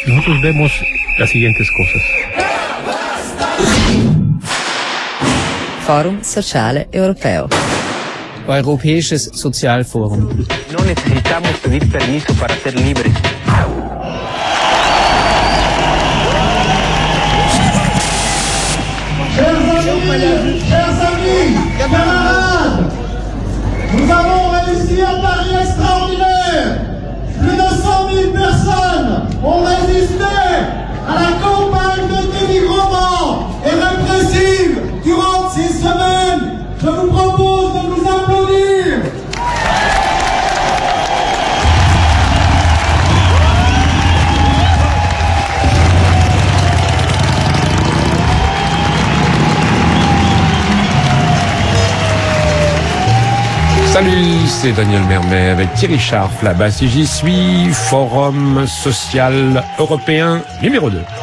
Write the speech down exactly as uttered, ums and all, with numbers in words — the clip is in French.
Nosotros vemos las siguientes cosas. Forum Sociale Europeo. Europäisches Sozialforum. No necesitamos pedir permiso para ser libres. Chers amis, chers amis, camarades, nous avons réussi un pari extraordinaire. Plus de cent mille personnes ont résisté à la campagne de dénigrement et répressive durant ces semaines. Je vous propose de nous applaudir. Salut, c'est Daniel Mermet avec Thierry Scharf, là-bas si j'y suis, Forum Social Européen numéro deux.